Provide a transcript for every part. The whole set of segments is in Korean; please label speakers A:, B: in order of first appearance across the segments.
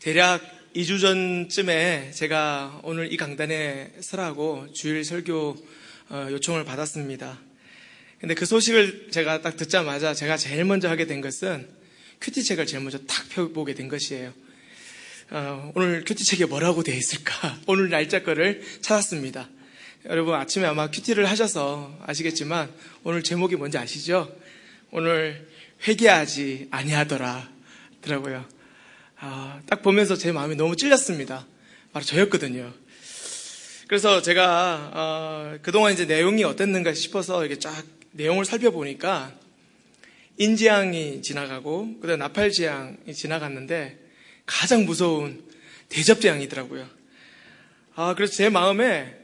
A: 대략 2주 전쯤에 제가 오늘 이 강단에 서라고 주일 설교 요청을 받았습니다. 근데 그 소식을 제가 딱 듣자마자 제가 제일 먼저 하게 된 것은 큐티책을 제일 먼저 탁 펴보게 된 것이에요. 오늘 큐티책에 뭐라고 되어 있을까? 오늘 날짜 거를 찾았습니다. 여러분 아침에 아마 큐티를 하셔서 아시겠지만 오늘 제목이 뭔지 아시죠? 오늘 회개하지 아니하더라 더라고요. 딱 보면서 제 마음이 너무 찔렸습니다. 바로 저였거든요. 그래서 제가 그동안 이제 내용이 어땠는가 싶어서 이렇게 쫙 내용을 살펴보니까 인지양이 지나가고 그다음 나팔지양이 지나갔는데 가장 무서운 대접재앙이더라고요. 그래서 제 마음에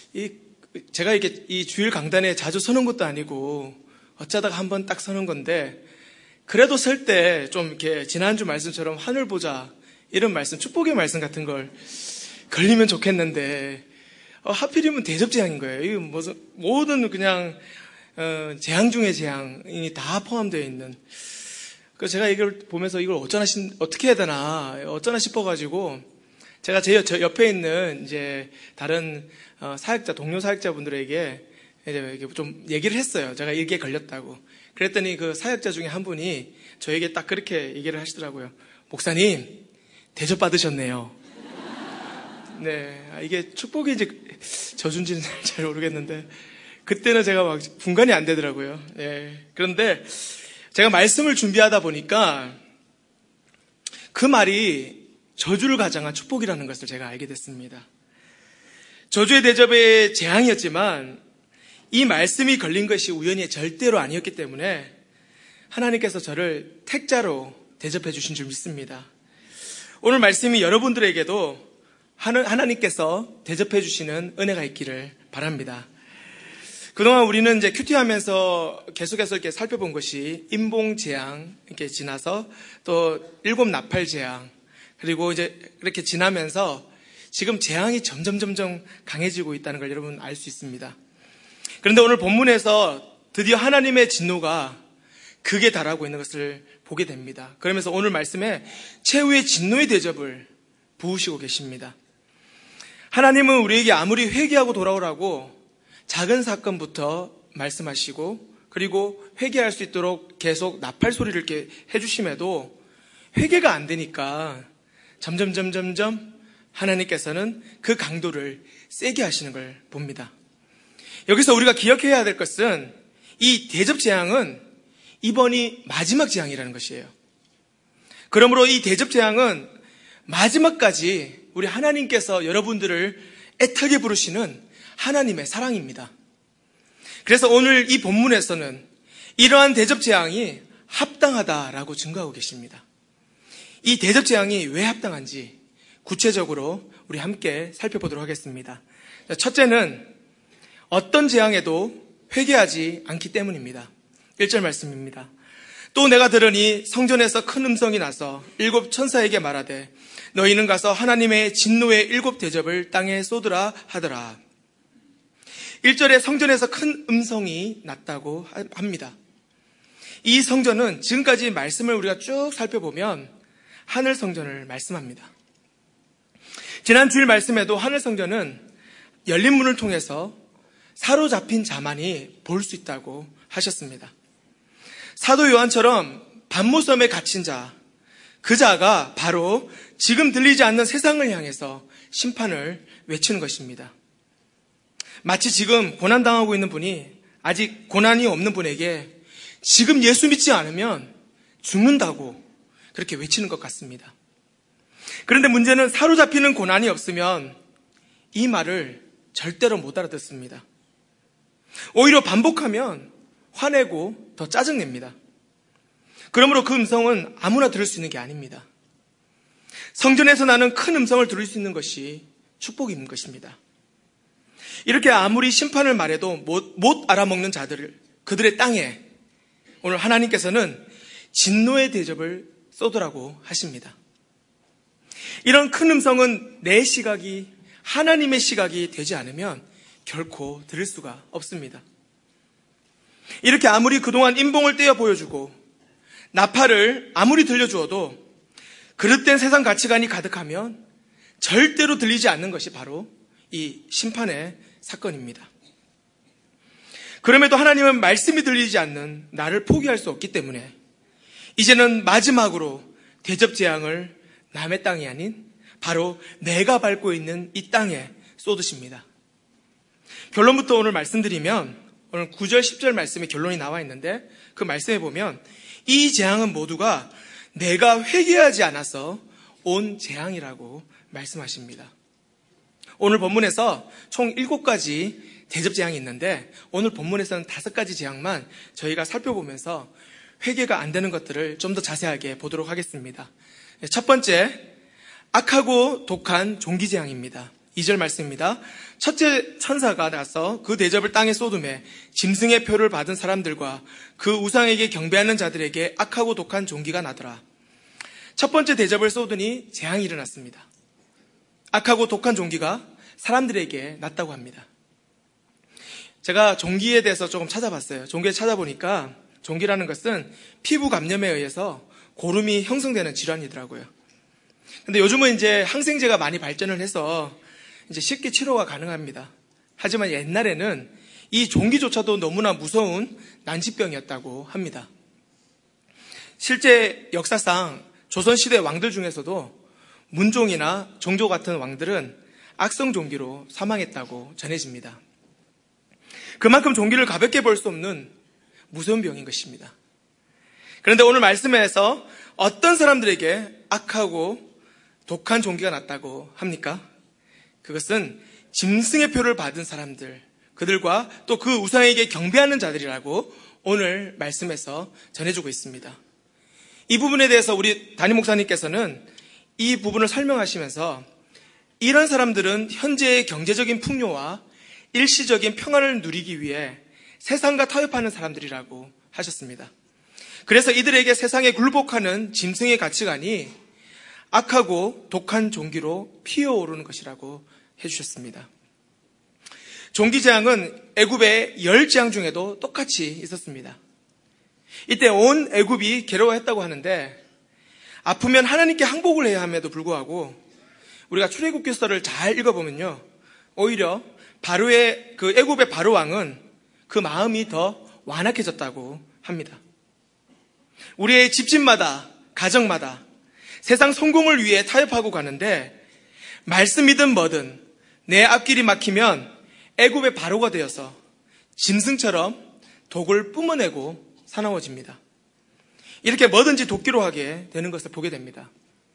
A: 제가 이렇게 이 주일 강단에 자주 서는 것도 아니고 어쩌다가 한번 딱 서는 건데 그래도 설 때 좀 이렇게 지난주 말씀처럼 하늘 보자 이런 말씀, 축복의 말씀 같은 걸 걸리면 좋겠는데 하필이면 대접재앙인 거예요. 이거 무슨 모든 그냥 재앙 중에 재앙이 다 포함되어 있는. 그래서 제가 이걸 보면서 이걸 어떻게 해야 되나 어쩌나 싶어가지고 제가 제 옆에 있는 이제 다른 사역자, 동료 사역자분들에게 이제 좀 얘기를 했어요. 제가 이게 걸렸다고. 그랬더니 그 사역자 중에 한 분이 저에게 딱 그렇게 얘기를 하시더라고요. 목사님, 대접 받으셨네요. 네, 이게 축복인지 저주인지는 잘 모르겠는데 그때는 제가 막 분간이 안 되더라고요. 네, 그런데 제가 말씀을 준비하다 보니까 그 말이 저주를 가장한 축복이라는 것을 제가 알게 됐습니다. 저주의 대접의 재앙이었지만 이 말씀이 걸린 것이 우연이 절대로 아니었기 때문에 하나님께서 저를 택자로 대접해 주신 줄 믿습니다. 오늘 말씀이 여러분들에게도 하나님께서 대접해 주시는 은혜가 있기를 바랍니다. 그동안 우리는 이제 큐티하면서 계속해서 이렇게 살펴본 것이 임봉재앙 이렇게 지나서 또 7 나팔재앙 그리고 이제 이렇게 지나면서 지금 재앙이 점점 강해지고 있다는 걸 여러분 알 수 있습니다. 그런데 오늘 본문에서 드디어 하나님의 진노가 극에 달하고 있는 것을 보게 됩니다. 그러면서 오늘 말씀에 최후의 진노의 대접을 부으시고 계십니다. 하나님은 우리에게 아무리 회개하고 돌아오라고 작은 사건부터 말씀하시고 그리고 회개할 수 있도록 계속 나팔 소리를 이렇게 해주심에도 회개가 안 되니까 점점 하나님께서는 그 강도를 세게 하시는 걸 봅니다. 여기서 우리가 기억해야 될 것은 이 대접 재앙은 이번이 마지막 재앙이라는 것이에요. 그러므로 이 대접 재앙은 마지막까지 우리 하나님께서 여러분들을 애타게 부르시는 하나님의 사랑입니다. 그래서 오늘 이 본문에서는 이러한 대접 재앙이 합당하다라고 증거하고 계십니다. 이 대접 재앙이 왜 합당한지 구체적으로 우리 함께 살펴보도록 하겠습니다. 첫째는 어떤 재앙에도 회개하지 않기 때문입니다. 1절 말씀입니다. 또 내가 들으니 성전에서 큰 음성이 나서 7 천사에게 말하되 너희는 가서 하나님의 진노의 7 대접을 땅에 쏟으라 하더라. 1절에 성전에서 큰 음성이 났다고 합니다. 이 성전은 지금까지 말씀을 우리가 쭉 살펴보면 하늘 성전을 말씀합니다. 지난 주일 말씀에도 하늘 성전은 열린 문을 통해서 사로잡힌 자만이 볼 수 있다고 하셨습니다. 사도 요한처럼 반모섬에 갇힌 자, 그 자가 바로 지금 들리지 않는 세상을 향해서 심판을 외치는 것입니다. 마치 지금 고난당하고 있는 분이 아직 고난이 없는 분에게 지금 예수 믿지 않으면 죽는다고 그렇게 외치는 것 같습니다. 그런데 문제는 사로잡히는 고난이 없으면 이 말을 절대로 못 알아듣습니다. 오히려 반복하면 화내고 더 짜증냅니다. 그러므로 그 음성은 아무나 들을 수 있는 게 아닙니다. 성전에서 나는 큰 음성을 들을 수 있는 것이 축복인 것입니다. 이렇게 아무리 심판을 말해도 못 알아먹는 자들을 그들의 땅에 오늘 하나님께서는 진노의 대접을 쏟으라고 하십니다. 이런 큰 음성은 내 시각이 하나님의 시각이 되지 않으면 결코 들을 수가 없습니다. 이렇게 아무리 그동안 임봉을 떼어 보여주고 나팔을 아무리 들려주어도 그릇된 세상 가치관이 가득하면 절대로 들리지 않는 것이 바로 이 심판의 사건입니다. 그럼에도 하나님은 말씀이 들리지 않는 나를 포기할 수 없기 때문에 이제는 마지막으로 대접 재앙을 남의 땅이 아닌 바로 내가 밟고 있는 이 땅에 쏟으십니다. 결론부터 오늘 말씀드리면 오늘 9절 10절 말씀에 결론이 나와 있는데 그 말씀에 보면 이 재앙은 모두가 내가 회개하지 않아서 온 재앙이라고 말씀하십니다. 오늘 본문에서 총 7가지 대접 재앙이 있는데 오늘 본문에서는 5가지 재앙만 저희가 살펴보면서 회개가 안 되는 것들을 좀 더 자세하게 보도록 하겠습니다. 첫 번째, 악하고 독한 종기 재앙입니다. 2절 말씀입니다. 첫째 천사가 나서 그 대접을 땅에 쏟음에 짐승의 표를 받은 사람들과 그 우상에게 경배하는 자들에게 악하고 독한 종기가 나더라. 첫 번째 대접을 쏟으니 재앙이 일어났습니다. 악하고 독한 종기가 사람들에게 났다고 합니다. 제가 종기에 대해서 조금 찾아봤어요. 종기에 찾아보니까 종기라는 것은 피부 감염에 의해서 고름이 형성되는 질환이더라고요. 근데 요즘은 이제 항생제가 많이 발전을 해서 이제 쉽게 치료가 가능합니다. 하지만 옛날에는 이 종기조차도 너무나 무서운 난치병이었다고 합니다. 실제 역사상 조선시대 왕들 중에서도 문종이나 정조 같은 왕들은 악성 종기로 사망했다고 전해집니다. 그만큼 종기를 가볍게 볼 수 없는 무서운 병인 것입니다. 그런데 오늘 말씀에서 어떤 사람들에게 악하고 독한 종기가 났다고 합니까? 그것은 짐승의 표를 받은 사람들, 그들과 또 그 우상에게 경배하는 자들이라고 오늘 말씀에서 전해주고 있습니다. 이 부분에 대해서 우리 담임 목사님께서는 이 부분을 설명하시면서 이런 사람들은 현재의 경제적인 풍요와 일시적인 평안을 누리기 위해 세상과 타협하는 사람들이라고 하셨습니다. 그래서 이들에게 세상에 굴복하는 짐승의 가치관이 악하고 독한 종기로 피어오르는 것이라고 해주셨습니다. 종기재앙은 애굽의 10재앙 중에도 똑같이 있었습니다. 이때 온 애굽이 괴로워했다고 하는데 아프면 하나님께 항복을 해야 함에도 불구하고 우리가 출애굽기서를 잘 읽어보면요, 오히려 바로의 그 애굽의 바로 왕은 그 마음이 더 완악해졌다고 합니다. 우리의 집집마다 가정마다 세상 성공을 위해 타협하고 가는데 말씀이든 뭐든 내 앞길이 막히면 애굽의 바로가 되어서 짐승처럼 독을 뿜어내고 사나워집니다. 이렇게 뭐든지 돕기로 하게 되는 것을 보게 됩니다.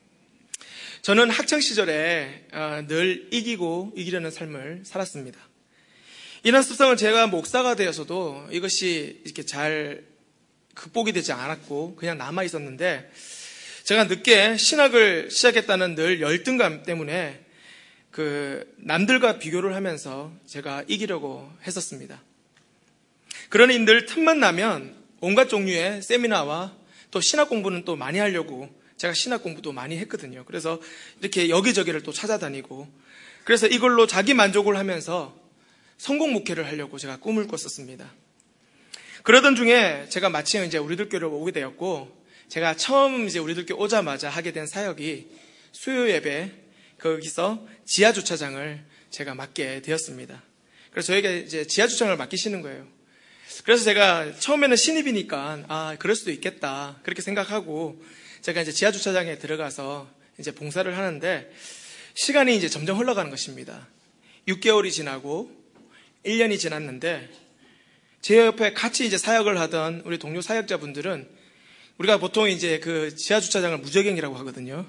A: 저는 학창시절에 늘 이기려는 삶을 살았습니다. 이런 습성은 제가 목사가 되어서도 이것이 이렇게 잘 극복이 되지 않았고 그냥 남아 있었는데 제가 늦게 신학을 시작했다는 늘 열등감 때문에 그 남들과 비교를 하면서 제가 이기려고 했었습니다. 그러니 늘 틈만 나면 온갖 종류의 세미나와 또 신학 공부는 또 많이 하려고 제가 신학 공부도 많이 했거든요. 그래서 이렇게 여기저기를 또 찾아다니고 그래서 이걸로 자기 만족을 하면서 성공 목회를 하려고 제가 꿈을 꿨었습니다. 그러던 중에 제가 마침 이제 우리들 교회를 오게 되었고 제가 처음 이제 우리들 교회 오자마자 하게 된 사역이 수요 예배 거기서 지하 주차장을 제가 맡게 되었습니다. 그래서 저에게 이제 지하 주차장을 맡기시는 거예요. 그래서 제가 처음에는 신입이니까 그럴 수도 있겠다 그렇게 생각하고 제가 이제 지하 주차장에 들어가서 이제 봉사를 하는데 시간이 이제 점점 흘러가는 것입니다. 6개월이 지나고 1년이 지났는데 제 옆에 같이 이제 사역을 하던 우리 동료 사역자분들은 우리가 보통 이제 그 지하 주차장을 무적행이라고 하거든요.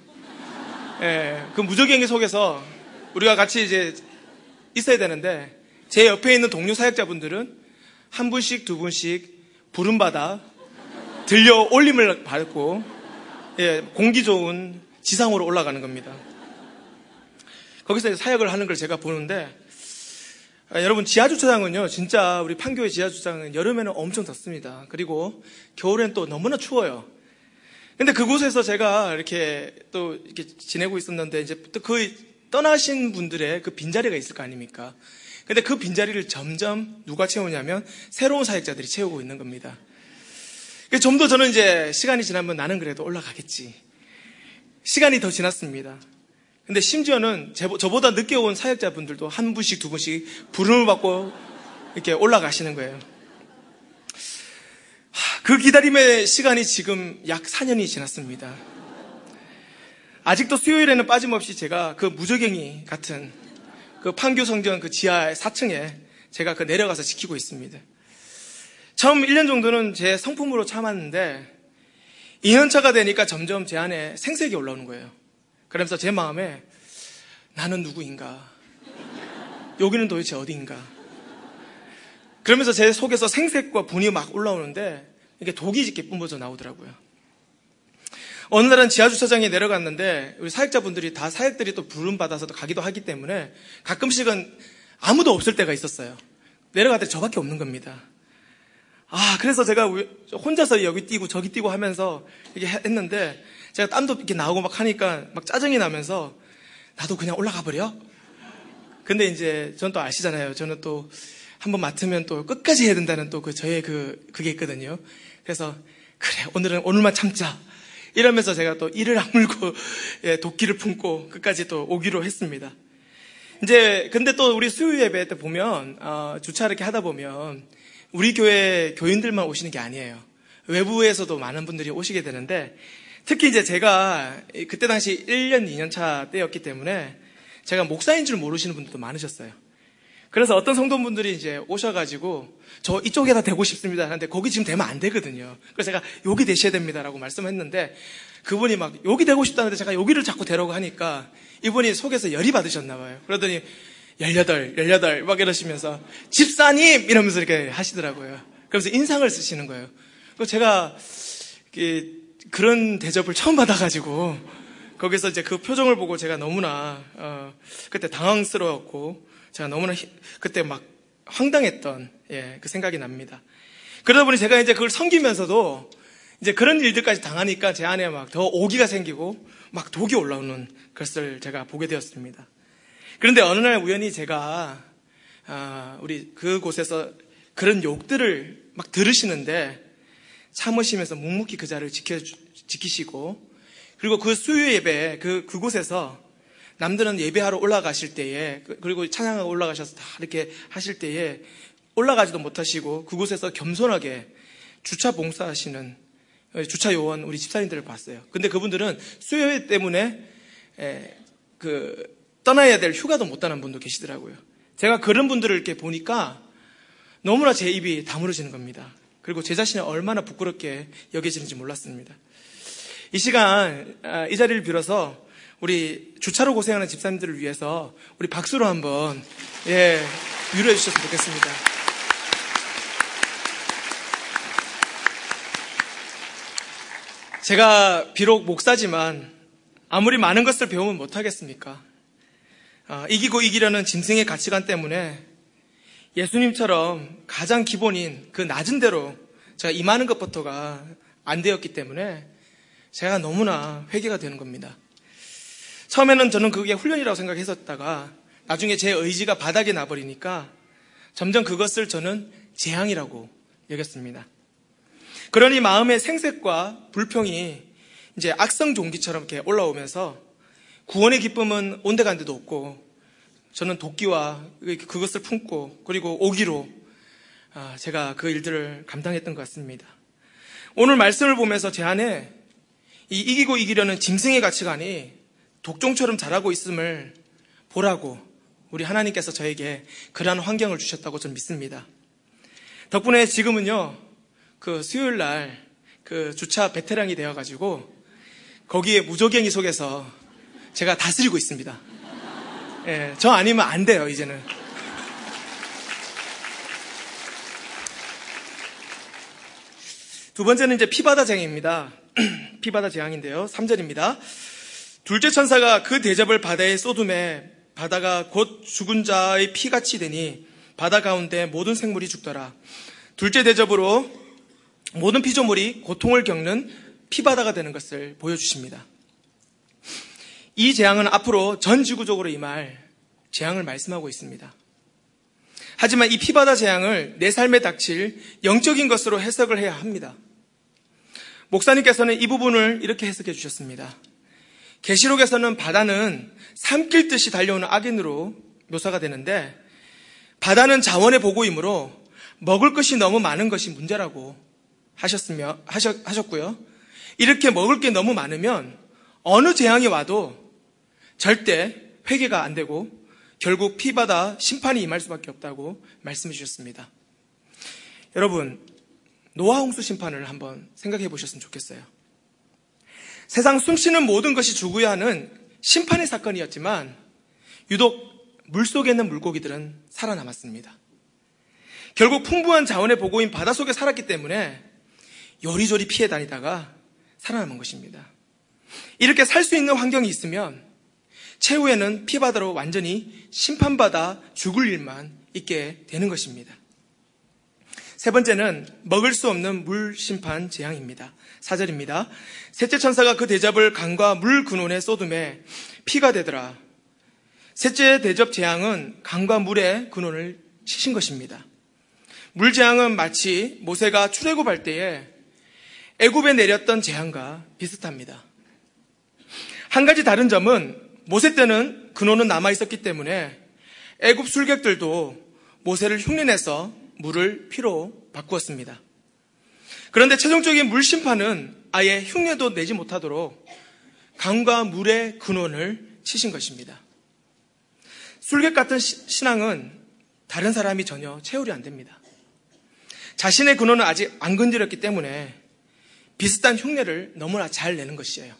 A: 예, 그 무적행위 속에서 우리가 같이 이제 있어야 되는데 제 옆에 있는 동료 사역자분들은 한 분씩 두 분씩 부름받아 들려 올림을 받고 공기 좋은 지상으로 올라가는 겁니다. 거기서 사역을 하는 걸 제가 보는데 여러분 지하주차장은요 진짜 우리 판교의 지하주차장은 여름에는 엄청 덥습니다. 그리고 겨울엔 또 너무나 추워요. 근데 그곳에서 제가 이렇게 또 이렇게 지내고 있었는데 이제 또 그 떠나신 분들의 그 빈자리가 있을 거 아닙니까? 근데 그 빈자리를 점점 누가 채우냐면 새로운 사역자들이 채우고 있는 겁니다. 좀 더 저는 이제 시간이 지나면 나는 그래도 올라가겠지. 시간이 더 지났습니다. 근데 심지어는 저보다 늦게 온 사역자분들도 한 분씩 두 분씩 부름을 받고 이렇게 올라가시는 거예요. 그 기다림의 시간이 지금 약 4년이 지났습니다. 아직도 수요일에는 빠짐없이 제가 그 무저갱이 같은 그 판교 성전 그 지하 4층에 제가 그 내려가서 지키고 있습니다. 처음 1년 정도는 제 성품으로 참았는데 2년차가 되니까 점점 제 안에 생색이 올라오는 거예요. 그러면서 제 마음에 나는 누구인가? 여기는 도대체 어디인가? 그러면서 제 속에서 생색과 분이 막 올라오는데 이게 독이 이렇게 뿜어져 나오더라고요. 어느 날은 지하주차장에 내려갔는데 우리 사역자분들이 다 사역들이 또 부름받아서 가기도 하기 때문에 가끔씩은 아무도 없을 때가 있었어요. 내려갈 때 저밖에 없는 겁니다. 그래서 제가 혼자서 여기 뛰고 저기 뛰고 하면서 이렇게 했는데 제가 땀도 이렇게 나오고 막 하니까 막 짜증이 나면서 나도 그냥 올라가 버려? 근데 이제 전 또 아시잖아요. 저는 또 한번 맡으면 또 끝까지 해야 된다는 또 저의 그게 있거든요. 그래서 그래 오늘만 참자 이러면서 제가 또 이를 악물고 도끼를 품고 끝까지 또 오기로 했습니다. 이제 근데 또 우리 수요 예배 때 보면 주차 이렇게 하다 보면 우리 교회 교인들만 오시는 게 아니에요. 외부에서도 많은 분들이 오시게 되는데 특히 이제 제가 그때 당시 1년, 2년 차 때였기 때문에 제가 목사인 줄 모르시는 분들도 많으셨어요. 그래서 어떤 성도분들이 이제 오셔가지고 저 이쪽에다 대고 싶습니다 하는데 거기 지금 대면 안 되거든요. 그래서 제가 여기 대셔야 됩니다라고 말씀했는데 그분이 막 여기 대고 싶다는데 제가 여기를 자꾸 대라고 하니까 이분이 속에서 열이 받으셨나 봐요. 그러더니 18 막 이러시면서 집사님 이러면서 이렇게 하시더라고요. 그러면서 인상을 쓰시는 거예요. 그래서 제가 그런 대접을 처음 받아가지고 거기서 이제 그 표정을 보고 제가 너무나 그때 당황스러웠고 제가 너무나 그때 막 황당했던 그 생각이 납니다. 그러다 보니 제가 이제 그걸 섬기면서도 이제 그런 일들까지 당하니까 제 안에 막 더 오기가 생기고 막 독이 올라오는 것을 제가 보게 되었습니다. 그런데 어느 날 우연히 제가 우리 그곳에서 그런 욕들을 막 들으시는데 참으시면서 묵묵히 그 자리를 지키시고 그리고 그 수요 예배 그곳에서 남들은 예배하러 올라가실 때에 그리고 찬양하고 올라가셔서 다 이렇게 하실 때에 올라가지도 못하시고 그곳에서 겸손하게 주차 봉사하시는 주차 요원 우리 집사님들을 봤어요. 근데 그분들은 수요일 때문에 떠나야 될 휴가도 못 따는 분도 계시더라고요. 제가 그런 분들을 이렇게 보니까 너무나 제 입이 다물어지는 겁니다. 그리고 제 자신이 얼마나 부끄럽게 여겨지는지 몰랐습니다. 이 시간 이 자리를 빌어서 우리 주차로 고생하는 집사님들을 위해서 우리 박수로 한번 위로해 주셨으면 좋겠습니다. 제가 비록 목사지만 아무리 많은 것을 배우면 못하겠습니까? 이기고 이기려는 짐승의 가치관 때문에 예수님처럼 가장 기본인 그 낮은 대로 제가 임하는 것부터가 안 되었기 때문에 제가 너무나 회개가 되는 겁니다. 처음에는 저는 그게 훈련이라고 생각했었다가 나중에 제 의지가 바닥에 나버리니까 점점 그것을 저는 재앙이라고 여겼습니다. 그러니 마음의 생색과 불평이 이제 악성 종기처럼 이렇게 올라오면서 구원의 기쁨은 온데간데도 없고 저는 도끼와 그것을 품고 그리고 오기로 제가 그 일들을 감당했던 것 같습니다. 오늘 말씀을 보면서 제 안에 이기고 이기려는 짐승의 가치관이 독종처럼 자라고 있음을 보라고 우리 하나님께서 저에게 그러한 환경을 주셨다고 저는 믿습니다. 덕분에 지금은요 그 수요일 날 그 주차 베테랑이 되어가지고 거기에 무조갱이 속에서 제가 다스리고 있습니다. 저 아니면 안 돼요 이제는. 두 번째는 이제 피바다 재앙입니다. 피바다 재앙인데요. 3절입니다. 둘째 천사가 그 대접을 바다에 쏟음에 바다가 곧 죽은 자의 피같이 되니 바다 가운데 모든 생물이 죽더라. 둘째 대접으로 모든 피조물이 고통을 겪는 피바다가 되는 것을 보여주십니다. 이 재앙은 앞으로 전 지구적으로 임할 재앙을 말씀하고 있습니다. 하지만 이 피바다 재앙을 내 삶에 닥칠 영적인 것으로 해석을 해야 합니다. 목사님께서는 이 부분을 이렇게 해석해 주셨습니다. 계시록에서는 바다는 삼킬 듯이 달려오는 악인으로 묘사가 되는데, 바다는 자원의 보고이므로 먹을 것이 너무 많은 것이 문제라고 하셨고요. 이렇게 먹을 게 너무 많으면 어느 재앙이 와도 절대 회개가 안 되고 결국 피바다 심판이 임할 수밖에 없다고 말씀해 주셨습니다. 여러분, 노아 홍수 심판을 한번 생각해 보셨으면 좋겠어요. 세상 숨쉬는 모든 것이 죽어야 하는 심판의 사건이었지만 유독 물속에 있는 물고기들은 살아남았습니다. 결국 풍부한 자원의 보고인 바닷속에 살았기 때문에 요리조리 피해 다니다가 살아남은 것입니다. 이렇게 살 수 있는 환경이 있으면 최후에는 피바다로 완전히 심판받아 죽을 일만 있게 되는 것입니다. 세 번째는 먹을 수 없는 물 심판 재앙입니다. 4절입니다. 셋째 천사가 그 대접을 강과 물 근원에 쏟음에 피가 되더라. 셋째 대접 재앙은 강과 물의 근원을 치신 것입니다. 물 재앙은 마치 모세가 출애굽할 때에 애굽에 내렸던 재앙과 비슷합니다. 한 가지 다른 점은 모세 때는 근원은 남아있었기 때문에 애굽 술객들도 모세를 흉내내서 물을 피로 바꾸었습니다. 그런데 최종적인 물 심판은 아예 흉내도 내지 못하도록 강과 물의 근원을 치신 것입니다. 술객 같은 신앙은 다른 사람이 전혀 체울이 안 됩니다. 자신의 근원은 아직 안 건드렸기 때문에 비슷한 흉내를 너무나 잘 내는 것이에요.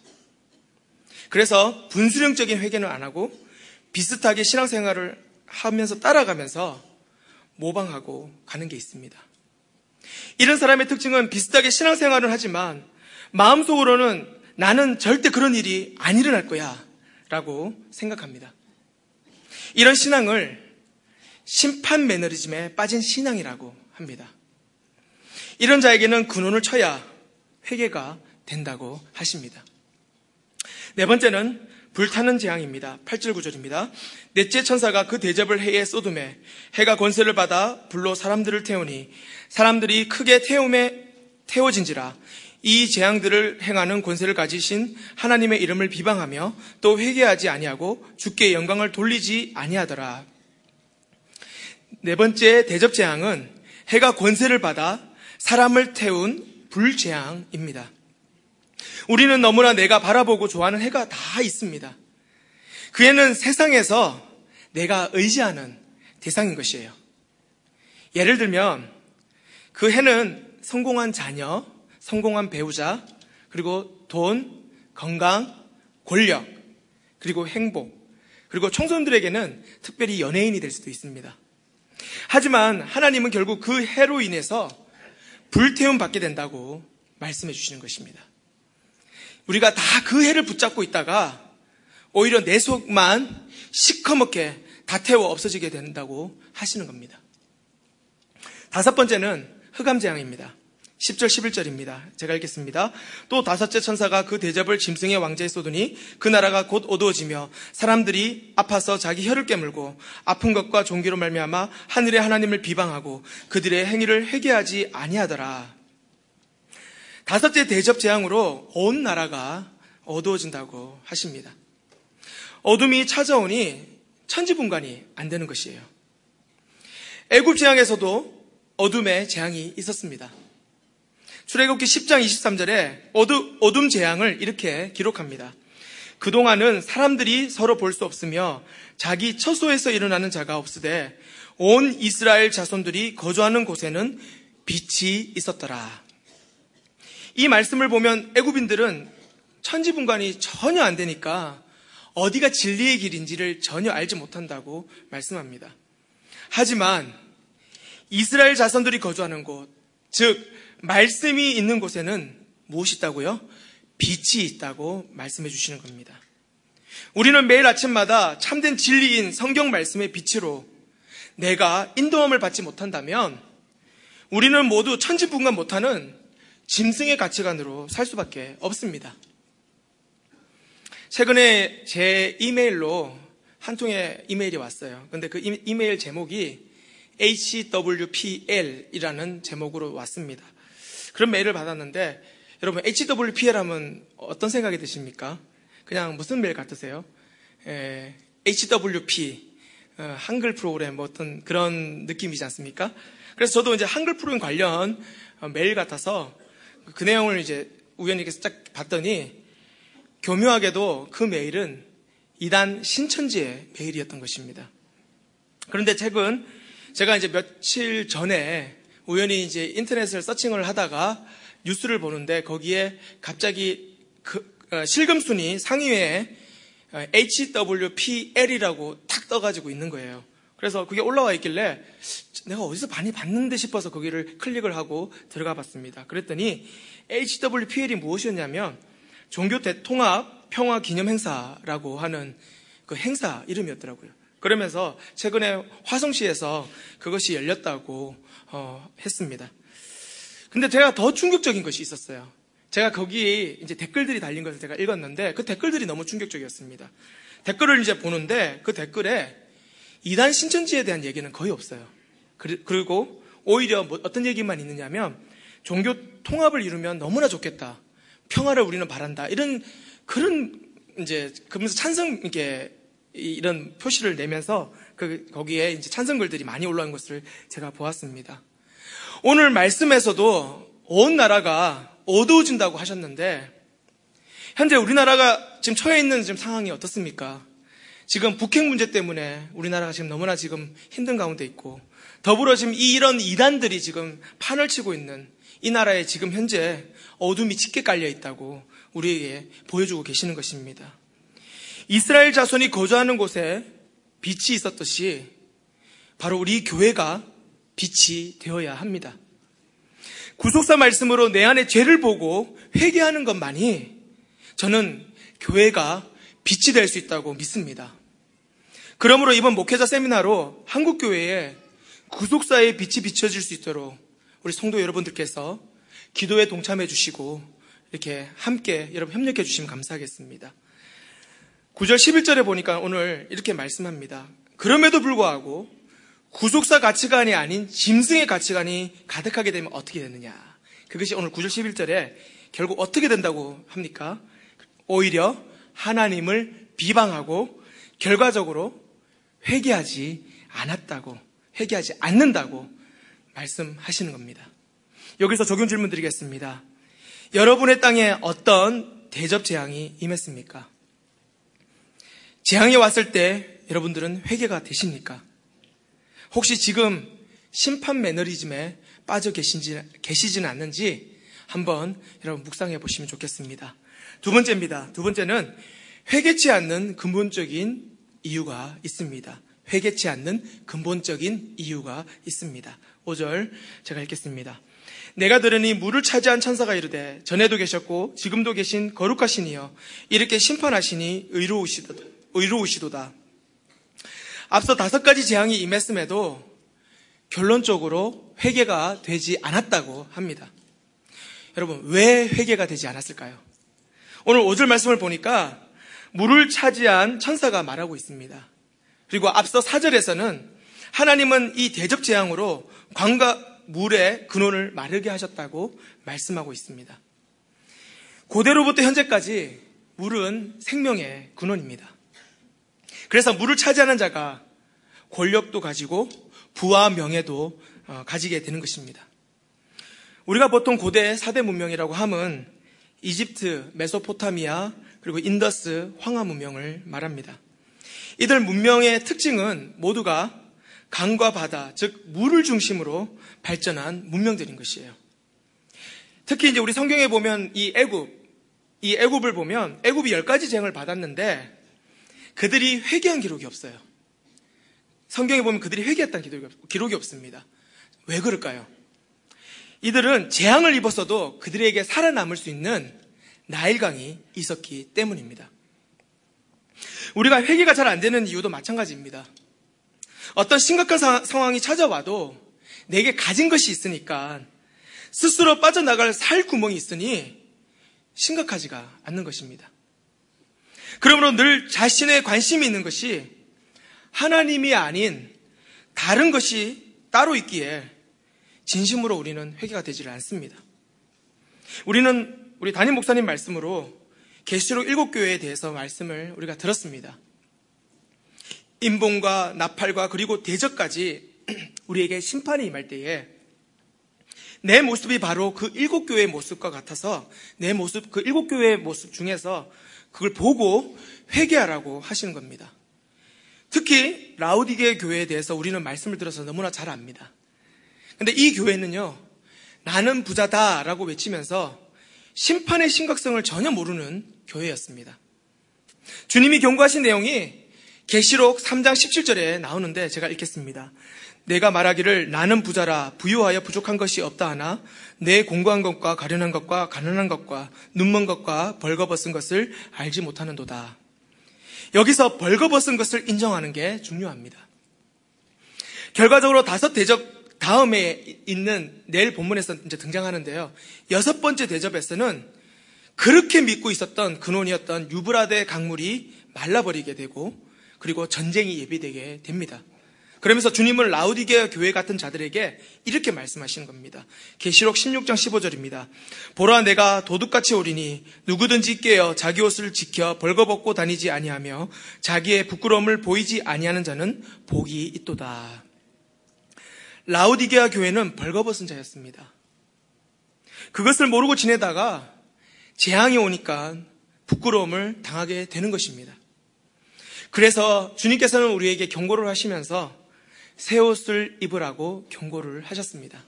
A: 그래서 분수령적인 회개는 안 하고 비슷하게 신앙생활을 하면서 따라가면서 모방하고 가는 게 있습니다. 이런 사람의 특징은 비슷하게 신앙생활을 하지만 마음속으로는 나는 절대 그런 일이 안 일어날 거야 라고 생각합니다. 이런 신앙을 심판 매너리즘에 빠진 신앙이라고 합니다. 이런 자에게는 근원을 쳐야 회개가 된다고 하십니다. 네 번째는 불타는 재앙입니다. 8절 9절입니다. 넷째 천사가 그 대접을 해에 쏟음에 해가 권세를 받아 불로 사람들을 태우니 사람들이 크게 태워진지라. 이 재앙들을 행하는 권세를 가지신 하나님의 이름을 비방하며 또 회개하지 아니하고 주께 영광을 돌리지 아니하더라. 네 번째 대접 재앙은 해가 권세를 받아 사람을 태운 불재앙입니다. 우리는 너무나 내가 바라보고 좋아하는 해가 다 있습니다. 그 해는 세상에서 내가 의지하는 대상인 것이에요. 예를 들면 그 해는 성공한 자녀, 성공한 배우자, 그리고 돈, 건강, 권력, 그리고 행복, 그리고 청소년들에게는 특별히 연예인이 될 수도 있습니다. 하지만 하나님은 결국 그 해로 인해서 불태움 받게 된다고 말씀해 주시는 것입니다. 우리가 다 그 해를 붙잡고 있다가 오히려 내 속만 시커멓게 다 태워 없어지게 된다고 하시는 겁니다. 다섯 번째는 흑암재앙입니다. 10절 11절입니다. 제가 읽겠습니다. 또 다섯째 천사가 그 대접을 짐승의 왕자에 쏟으니 그 나라가 곧 어두워지며 사람들이 아파서 자기 혀를 깨물고 아픈 것과 종기로 말미암아 하늘의 하나님을 비방하고 그들의 행위를 회개하지 아니하더라. 다섯째 대접 재앙으로 온 나라가 어두워진다고 하십니다. 어둠이 찾아오니 천지분간이 안 되는 것이에요. 애굽 재앙에서도 어둠의 재앙이 있었습니다. 출애굽기 10장 23절에 어둠 재앙을 이렇게 기록합니다. 그동안은 사람들이 서로 볼 수 없으며 자기 처소에서 일어나는 자가 없으되 온 이스라엘 자손들이 거주하는 곳에는 빛이 있었더라. 이 말씀을 보면 애굽인들은 천지분간이 전혀 안 되니까 어디가 진리의 길인지를 전혀 알지 못한다고 말씀합니다. 하지만 이스라엘 자손들이 거주하는 곳, 즉 말씀이 있는 곳에는 무엇이 있다고요? 빛이 있다고 말씀해 주시는 겁니다. 우리는 매일 아침마다 참된 진리인 성경 말씀의 빛으로 내가 인도함을 받지 못한다면 우리는 모두 천지분간 못하는 짐승의 가치관으로 살 수밖에 없습니다. 최근에 제 이메일로 한 통의 이메일이 왔어요. 그런데 그 이메일 제목이 HWPL이라는 제목으로 왔습니다. 그런 메일을 받았는데 여러분 HWPL 하면 어떤 생각이 드십니까? 그냥 무슨 메일 같으세요? HWP, 한글 프로그램 뭐 어떤 그런 느낌이지 않습니까? 그래서 저도 이제 한글 프로그램 관련 메일 같아서 그 내용을 이제 우연히 딱 봤더니 교묘하게도 그 메일은 이단 신천지의 메일이었던 것입니다. 그런데 최근 제가 이제 며칠 전에 우연히 이제 인터넷을 서칭을 하다가 뉴스를 보는데 거기에 갑자기 실금 순위 상위에 HWPL이라고 탁 떠가지고 있는 거예요. 그래서 그게 올라와 있길래 내가 어디서 많이 봤는데 싶어서 거기를 클릭을 하고 들어가 봤습니다. 그랬더니 HWPL이 무엇이었냐면 종교 대통합 평화 기념 행사라고 하는 그 행사 이름이었더라고요. 그러면서 최근에 화성시에서 그것이 열렸다고 했습니다. 근데 제가 더 충격적인 것이 있었어요. 제가 거기 이제 댓글들이 달린 것을 제가 읽었는데 그 댓글들이 너무 충격적이었습니다. 댓글을 이제 보는데 그 댓글에 이단 신천지에 대한 얘기는 거의 없어요. 그리고 오히려 어떤 얘기만 있느냐면 종교 통합을 이루면 너무나 좋겠다. 평화를 우리는 바란다. 이런 그런 이제 그러면서 찬성 이런 표시를 내면서 거기에 이제 찬성글들이 많이 올라온 것을 제가 보았습니다. 오늘 말씀에서도 온 나라가 어두워진다고 하셨는데 현재 우리나라가 지금 처해 있는 지금 상황이 어떻습니까? 지금 북핵 문제 때문에 우리나라가 지금 너무나 지금 힘든 가운데 있고 더불어 지금 이런 이단들이 지금 판을 치고 있는 이 나라에 지금 현재 어둠이 짙게 깔려 있다고 우리에게 보여주고 계시는 것입니다. 이스라엘 자손이 거주하는 곳에 빛이 있었듯이 바로 우리 교회가 빛이 되어야 합니다. 구속사 말씀으로 내 안에 죄를 보고 회개하는 것만이 저는 교회가 빛이 될 수 있다고 믿습니다. 그러므로 이번 목회자 세미나로 한국교회에 구속사의 빛이 비춰질 수 있도록 우리 성도 여러분들께서 기도에 동참해 주시고 이렇게 함께 여러분 협력해 주시면 감사하겠습니다. 9절 11절에 보니까 오늘 이렇게 말씀합니다. 그럼에도 불구하고 구속사 가치관이 아닌 짐승의 가치관이 가득하게 되면 어떻게 되느냐. 그것이 오늘 9절 11절에 결국 어떻게 된다고 합니까? 오히려 하나님을 비방하고 결과적으로 회개하지 않는다고 말씀하시는 겁니다. 여기서 적용 질문 드리겠습니다. 여러분의 땅에 어떤 대접 재앙이 임했습니까? 재앙이 왔을 때 여러분들은 회개가 되십니까? 혹시 지금 심판 매너리즘에 빠져 계시지는 않는지 한번 여러분 묵상해 보시면 좋겠습니다. 두 번째는 회개치 않는 근본적인 이유가 있습니다. 회개치 않는 근본적인 이유가 있습니다. 5절 제가 읽겠습니다. 내가 들으니 물을 차지한 천사가 이르되 전에도 계셨고 지금도 계신 거룩하신 이여 이렇게 심판하시니 의로우시도다. 앞서 5가지 재앙이 임했음에도 결론적으로 회개가 되지 않았다고 합니다. 여러분, 왜 회개가 되지 않았을까요? 오늘 5절 말씀을 보니까 물을 차지한 천사가 말하고 있습니다. 그리고 앞서 4절에서는 하나님은 이 대접 재앙으로 광과 물의 근원을 마르게 하셨다고 말씀하고 있습니다. 고대로부터 현재까지 물은 생명의 근원입니다. 그래서 물을 차지하는 자가 권력도 가지고 부와 명예도 가지게 되는 것입니다. 우리가 보통 고대 4대 문명이라고 함은 이집트, 메소포타미아, 그리고 인더스, 황하 문명을 말합니다. 이들 문명의 특징은 모두가 강과 바다, 즉 물을 중심으로 발전한 문명들인 것이에요. 특히 이제 우리 성경에 보면 이 애굽을 보면 애굽이 10가지 재앙을 받았는데 그들이 회개한 기록이 없어요. 성경에 보면 그들이 회개했다는 기록이 없습니다. 왜 그럴까요? 이들은 재앙을 입었어도 그들에게 살아남을 수 있는 나일강이 있었기 때문입니다. 우리가 회개가 잘 안 되는 이유도 마찬가지입니다. 어떤 심각한 상황이 찾아와도 내게 가진 것이 있으니까 스스로 빠져나갈 살 구멍이 있으니 심각하지가 않는 것입니다. 그러므로 늘 자신의 관심이 있는 것이 하나님이 아닌 다른 것이 따로 있기에 진심으로 우리는 회개가 되지를 않습니다. 우리 담임 목사님 말씀으로 계시록 7교회에 대해서 말씀을 우리가 들었습니다. 임봉과 나팔과 그리고 대적까지 우리에게 심판이 임할 때에 내 모습이 바로 그 7교회의 모습과 같아서 내 모습, 그 7교회의 모습 중에서 그걸 보고 회개하라고 하시는 겁니다. 특히 라우디게 교회에 대해서 우리는 말씀을 들어서 너무나 잘 압니다. 근데 이 교회는요, 나는 부자다라고 외치면서 심판의 심각성을 전혀 모르는 교회였습니다. 주님이 경고하신 내용이 계시록 3장 17절에 나오는데 제가 읽겠습니다. 내가 말하기를 나는 부자라 부유하여 부족한 것이 없다 하나 내 공고한 것과 가련한 것과 가난한 것과 눈먼 것과 벌거벗은 것을 알지 못하는도다. 여기서 벌거벗은 것을 인정하는 게 중요합니다. 결과적으로 5 대접 다음에 있는 내일 본문에서 이제 등장하는데요. 6번째 대접에서는 그렇게 믿고 있었던 근원이었던 유브라데 강물이 말라버리게 되고 그리고 전쟁이 예비되게 됩니다. 그러면서 주님은 라우디게아 교회 같은 자들에게 이렇게 말씀하시는 겁니다. 계시록 16장 15절입니다. 보라 내가 도둑같이 오리니 누구든지 깨어 자기 옷을 지켜 벌거벗고 다니지 아니하며 자기의 부끄러움을 보이지 아니하는 자는 복이 있도다. 라우디게아 교회는 벌거벗은 자였습니다. 그것을 모르고 지내다가 재앙이 오니까 부끄러움을 당하게 되는 것입니다. 그래서 주님께서는 우리에게 경고를 하시면서 새 옷을 입으라고 경고를 하셨습니다.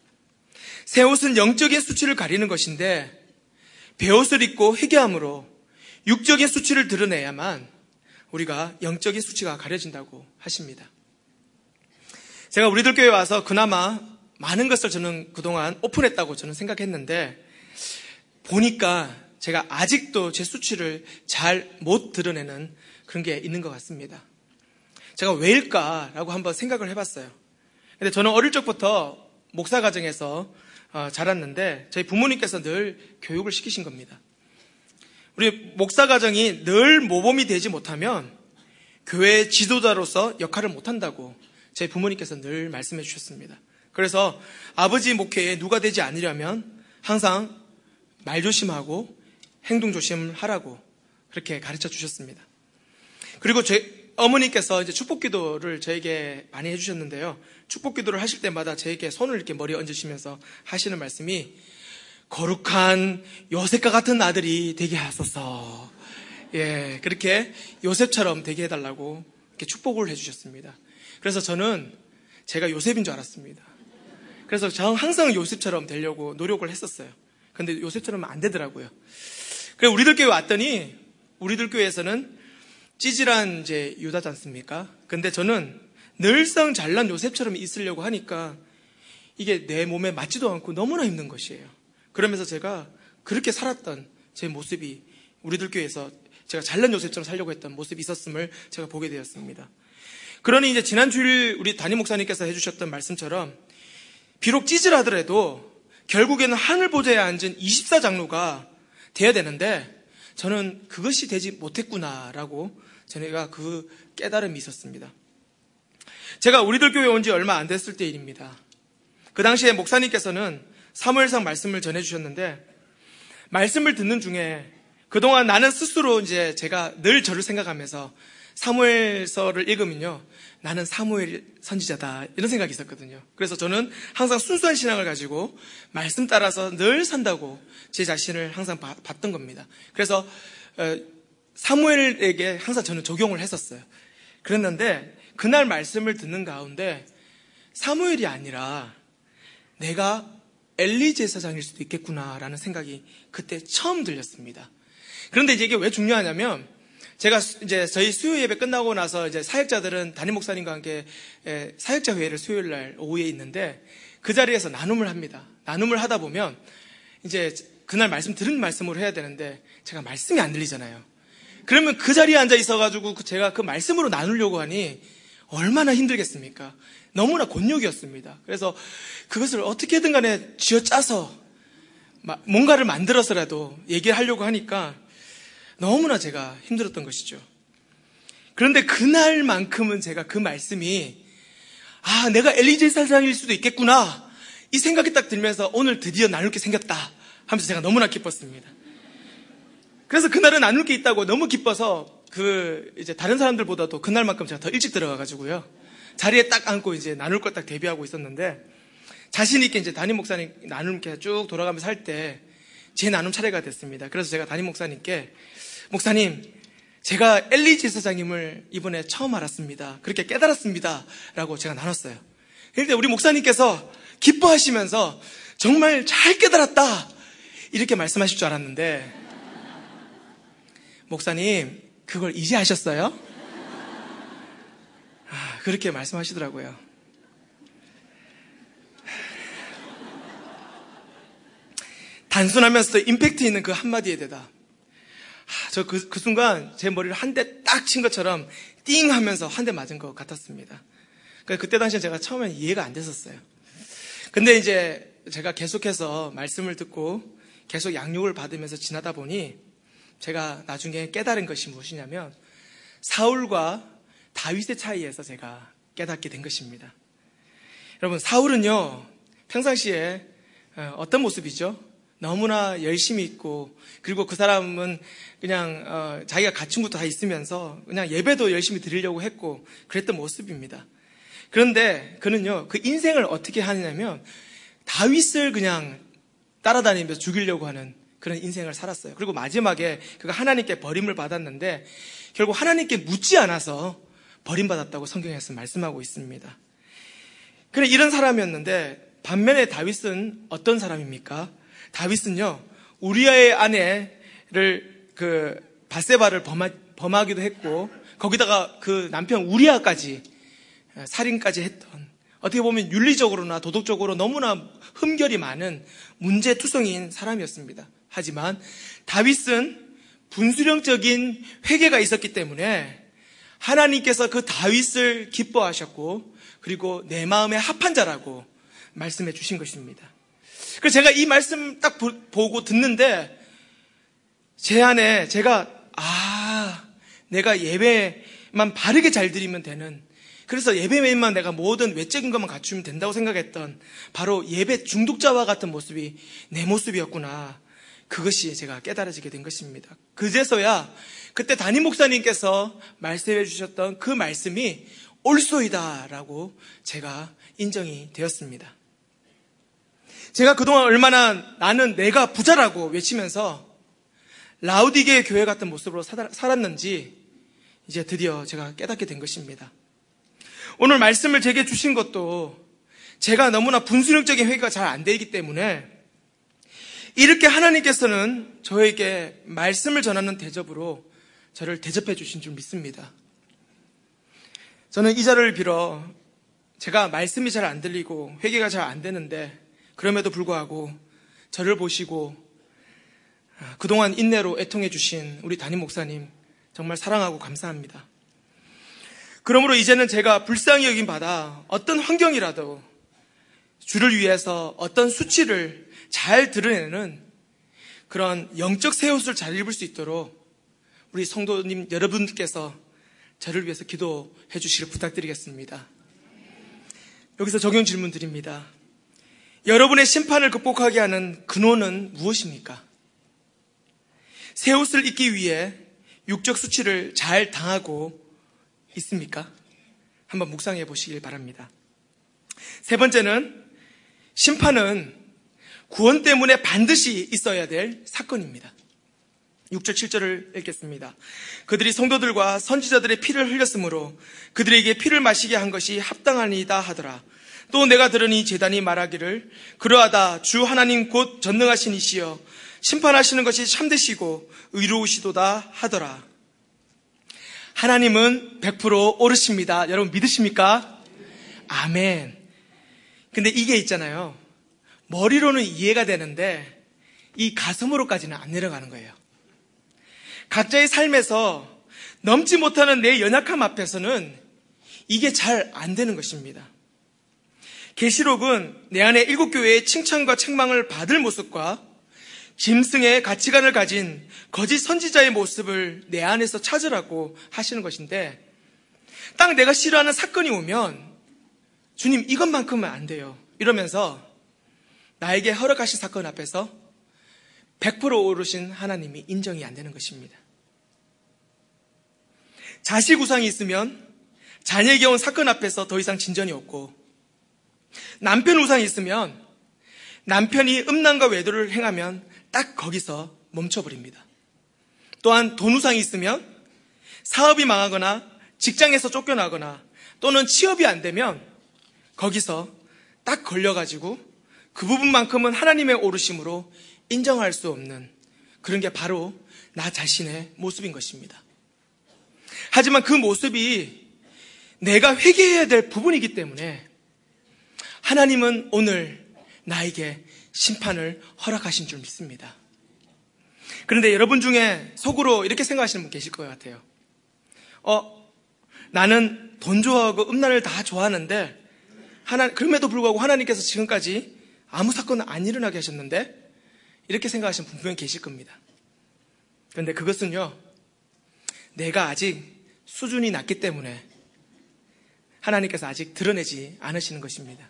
A: 새 옷은 영적인 수치를 가리는 것인데 베옷을 입고 회개함으로 육적인 수치를 드러내야만 우리가 영적인 수치가 가려진다고 하십니다. 제가 우리들 교회에 와서 그나마 많은 것을 저는 그동안 오픈했다고 저는 생각했는데 보니까 제가 아직도 제 수치를 잘 못 드러내는 그런 게 있는 것 같습니다. 제가 왜일까라고 한번 생각을 해봤어요. 근데 저는 어릴 적부터 목사 가정에서 자랐는데 저희 부모님께서 늘 교육을 시키신 겁니다. 우리 목사 가정이 늘 모범이 되지 못하면 교회 지도자로서 역할을 못한다고 저희 부모님께서 늘 말씀해 주셨습니다. 그래서 아버지 목회에 누가 되지 않으려면 항상 말 조심하고 행동 조심하라고 그렇게 가르쳐 주셨습니다. 그리고 어머니께서 이제 축복 기도를 저에게 많이 해주셨는데요. 축복 기도를 하실 때마다 저에게 손을 이렇게 머리에 얹으시면서 하시는 말씀이 거룩한 요셉과 같은 아들이 되게 하소서. 예, 그렇게 요셉처럼 되게 해달라고 이렇게 축복을 해주셨습니다. 그래서 저는 제가 요셉인 줄 알았습니다. 그래서 저는 항상 요셉처럼 되려고 노력을 했었어요. 근데 요셉처럼 안 되더라고요. 그래서 우리들 교회 왔더니 우리들 교회에서는 찌질한 이제 유다지 않습니까? 근데 저는 늘상 잘난 요셉처럼 있으려고 하니까 이게 내 몸에 맞지도 않고 너무나 힘든 것이에요. 그러면서 제가 그렇게 살았던 제 모습이 우리들 교회에서 제가 잘난 요셉처럼 살려고 했던 모습이 있었음을 제가 보게 되었습니다. 그러니 이제 지난 주일 우리 담임 목사님께서 해주셨던 말씀처럼 비록 찌질하더라도 결국에는 하늘 보좌에 앉은 24장로가 돼야 되는데 저는 그것이 되지 못했구나라고 저희가 그 깨달음이 있었습니다. 제가 우리들 교회에 온 지 얼마 안 됐을 때 일입니다. 그 당시에 목사님께서는 사무엘상 말씀을 전해주셨는데 말씀을 듣는 중에 그동안 나는 스스로 이제 제가 늘 저를 생각하면서 사무엘서를 읽으면요, 나는 사무엘 선지자다 이런 생각이 있었거든요. 그래서 저는 항상 순수한 신앙을 가지고 말씀 따라서 늘 산다고 제 자신을 항상 봤던 겁니다. 그래서 사무엘에게 항상 저는 적용을 했었어요. 그랬는데 그날 말씀을 듣는 가운데 사무엘이 아니라 내가 엘리 제사장일 수도 있겠구나라는 생각이 그때 처음 들렸습니다. 그런데 이제 이게 왜 중요하냐면 제가 이제 저희 수요 예배 끝나고 나서 이제 사역자들은 담임 목사님과 함께 사역자 회의를 수요일 날 오후에 있는데 그 자리에서 나눔을 합니다. 나눔을 하다 보면 이제 그날 말씀 들은 말씀으로 해야 되는데 제가 말씀이 안 들리잖아요. 그러면 그 자리에 앉아 있어가지고 제가 그 말씀으로 나누려고 하니 얼마나 힘들겠습니까? 너무나 곤욕이었습니다. 그래서 그것을 어떻게든 간에 쥐어짜서 뭔가를 만들어서라도 얘기를 하려고 하니까 너무나 제가 힘들었던 것이죠. 그런데 그날만큼은 제가 그 말씀이 내가 엘리제 사장일 수도 있겠구나 이 생각이 딱 들면서 오늘 드디어 나눌 게 생겼다 하면서 제가 너무나 기뻤습니다. 그래서 그날은 나눌 게 있다고 너무 기뻐서 이제 다른 사람들보다도 그날만큼 제가 더 일찍 들어가가지고요. 자리에 딱 앉고 이제 나눌 걸 딱 대비하고 있었는데 자신있게 이제 담임 목사님 나눔 이렇게 쭉 돌아가면서 할 때 제 나눔 차례가 됐습니다. 그래서 제가 담임 목사님께 목사님, 제가 엘리 제사장님을 이번에 처음 알았습니다. 그렇게 깨달았습니다. 라고 제가 나눴어요. 그런데 우리 목사님께서 기뻐하시면서 정말 잘 깨달았다. 이렇게 말씀하실 줄 알았는데 목사님, 그걸 이제 하셨어요? 그렇게 말씀하시더라고요. 단순하면서도 임팩트 있는 그 한마디에 대다. 저 그 순간 제 머리를 한 대 딱 친 것처럼 띵 하면서 한 대 맞은 것 같았습니다. 그때 당시에 제가 처음엔 이해가 안 됐었어요. 근데 이제 제가 계속해서 말씀을 듣고 계속 양육을 받으면서 지나다 보니 제가 나중에 깨달은 것이 무엇이냐면 사울과 다윗의 차이에서 제가 깨닫게 된 것입니다. 여러분, 사울은요, 평상시에 어떤 모습이죠? 너무나 열심히 있고, 그리고 그 사람은 그냥 자기가 갖춘 것도 다 있으면서 그냥 예배도 열심히 드리려고 했고 그랬던 모습입니다. 그런데 그는요, 그 인생을 어떻게 하느냐면 다윗을 그냥 따라다니면서 죽이려고 하는 그런 인생을 살았어요. 그리고 마지막에 그가 하나님께 버림을 받았는데 결국 하나님께 묻지 않아서 버림받았다고 성경에서 말씀하고 있습니다. 그래, 이런 사람이었는데 반면에 다윗은 어떤 사람입니까? 다윗은요, 우리아의 아내를 밧세바를 범하기도 했고 거기다가 그 남편 우리아까지 살인까지 했던, 어떻게 보면 윤리적으로나 도덕적으로 너무나 흠결이 많은 문제투성이인 사람이었습니다. 하지만 다윗은 분수령적인 회개가 있었기 때문에 하나님께서 그 다윗을 기뻐하셨고 그리고 내 마음에 합한 자라고 말씀해 주신 것입니다. 그래서 제가 이 말씀 딱 보고 듣는데 제 안에 제가 내가 예배만 바르게 잘 드리면 되는, 그래서 예배만 내가 모든 외적인 것만 갖추면 된다고 생각했던 바로 예배 중독자와 같은 모습이 내 모습이었구나. 그것이 제가 깨달아지게 된 것입니다. 그제서야 그때 담임 목사님께서 말씀해 주셨던 그 말씀이 옳소이다라고 제가 인정이 되었습니다. 제가 그동안 얼마나 나는 내가 부자라고 외치면서 라우디게의 교회 같은 모습으로 살았는지 이제 드디어 제가 깨닫게 된 것입니다. 오늘 말씀을 제게 주신 것도 제가 너무나 분수령적인 회개가 잘 안 되기 때문에 이렇게 하나님께서는 저에게 말씀을 전하는 대접으로 저를 대접해 주신 줄 믿습니다. 저는 이 자리를 빌어 제가 말씀이 잘 안 들리고 회개가 잘 안 되는데 그럼에도 불구하고 저를 보시고 그동안 인내로 애통해 주신 우리 담임 목사님 정말 사랑하고 감사합니다. 그러므로 이제는 제가 불쌍히 여긴 바다 어떤 환경이라도 주를 위해서 어떤 수치를 잘 드러내는 그런 영적 새 옷을 잘 입을 수 있도록 우리 성도님 여러분께서 저를 위해서 기도해 주시길 부탁드리겠습니다. 여기서 적용 질문 드립니다. 여러분의 심판을 극복하게 하는 근원은 무엇입니까? 새 옷을 입기 위해 육적 수치를 잘 당하고 있습니까? 한번 묵상해 보시길 바랍니다. 세 번째는 심판은 구원 때문에 반드시 있어야 될 사건입니다. 6절 7절을 읽겠습니다. 그들이 성도들과 선지자들의 피를 흘렸으므로 그들에게 피를 마시게 한 것이 합당하니이다 하더라. 또 내가 들으니 제단이 말하기를 그러하다 주 하나님 곧 전능하신 이시여 심판하시는 것이 참되시고 의로우시도다 하더라. 하나님은 100% 옳으십니다. 여러분 믿으십니까? 아멘. 근데 이게 있잖아요. 머리로는 이해가 되는데 이 가슴으로까지는 안 내려가는 거예요. 각자의 삶에서 넘지 못하는 내 연약함 앞에서는 이게 잘 안 되는 것입니다. 계시록은 내 안에 7교회의 칭찬과 책망을 받을 모습과 짐승의 가치관을 가진 거짓 선지자의 모습을 내 안에서 찾으라고 하시는 것인데, 딱 내가 싫어하는 사건이 오면 주님 이것만큼은 안 돼요 이러면서 나에게 허락하신 사건 앞에서 100% 오르신 하나님이 인정이 안 되는 것입니다. 자식 우상이 있으면 자녀에게 온 사건 앞에서 더 이상 진전이 없고, 남편 우상이 있으면 남편이 음란과 외도를 행하면 딱 거기서 멈춰버립니다. 또한 돈 우상이 있으면 사업이 망하거나 직장에서 쫓겨나거나 또는 취업이 안 되면 거기서 딱 걸려가지고 그 부분만큼은 하나님의 오르심으로 인정할 수 없는 그런 게 바로 나 자신의 모습인 것입니다. 하지만 그 모습이 내가 회개해야 될 부분이기 때문에 하나님은 오늘 나에게 심판을 허락하신 줄 믿습니다. 그런데 여러분 중에 속으로 이렇게 생각하시는 분 계실 것 같아요. 나는 돈 좋아하고 음란을 다 좋아하는데 그럼에도 불구하고 하나님께서 지금까지 아무 사건은 안 일어나게 하셨는데, 이렇게 생각하시는 분 분명히 계실 겁니다. 그런데 그것은요, 내가 아직 수준이 낮기 때문에 하나님께서 아직 드러내지 않으시는 것입니다.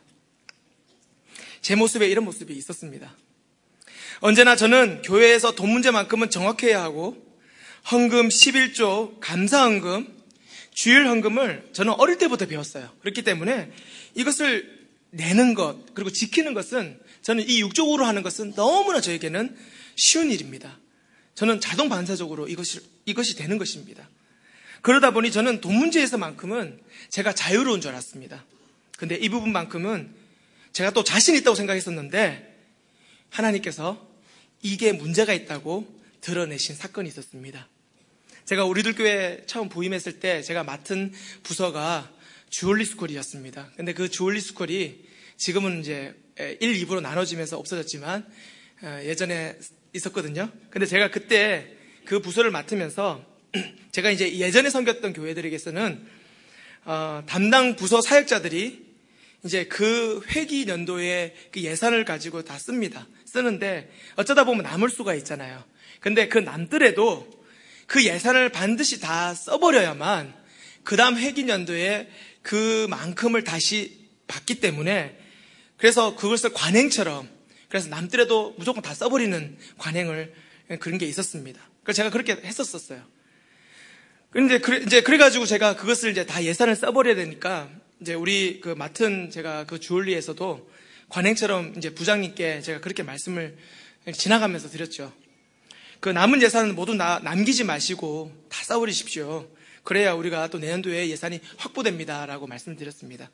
A: 제 모습에 이런 모습이 있었습니다. 언제나 저는 교회에서 돈 문제만큼은 정확해야 하고, 헌금, 11조, 감사헌금, 주일헌금을 저는 어릴 때부터 배웠어요. 그렇기 때문에 이것을 내는 것, 그리고 지키는 것은, 저는 이 육적으로 하는 것은 너무나 저에게는 쉬운 일입니다. 저는 자동 반사적으로 이것이 되는 것입니다. 그러다 보니 저는 돈 문제에서만큼은 제가 자유로운 줄 알았습니다. 근데 이 부분만큼은 제가 또 자신 있다고 생각했었는데, 하나님께서 이게 문제가 있다고 드러내신 사건이 있었습니다. 제가 우리들 교회 처음 부임했을 때 제가 맡은 부서가 주얼리 스쿨이었습니다. 근데 그 주얼리 스쿨이 지금은 이제 1, 2부로 나눠지면서 없어졌지만 예전에 있었거든요. 근데 제가 그때 그 부서를 맡으면서 제가 이제 예전에 섬겼던 교회들에게서는 담당 부서 사역자들이 이제 그 회기 연도에 그 예산을 가지고 다 쓰는데 어쩌다 보면 남을 수가 있잖아요. 근데 그 남더라도 그 예산을 반드시 다 써버려야만 그 다음 회기 연도에 그만큼을 다시 받기 때문에, 그래서 그것을 관행처럼, 그래서 남더라도 무조건 다 써버리는 관행을, 그런 게 있었습니다. 그래서 제가 그렇게 했었어요. 근데 그래가지고 제가 그것을 이제 다 예산을 써버려야 되니까, 이제 우리 그 맡은 제가 그 주얼리에서도 관행처럼 이제 부장님께 제가 그렇게 말씀을 지나가면서 드렸죠. 그 남은 예산은 모두 남기지 마시고 다 써버리십시오. 그래야 우리가 또 내년도에 예산이 확보됩니다. 라고 말씀드렸습니다.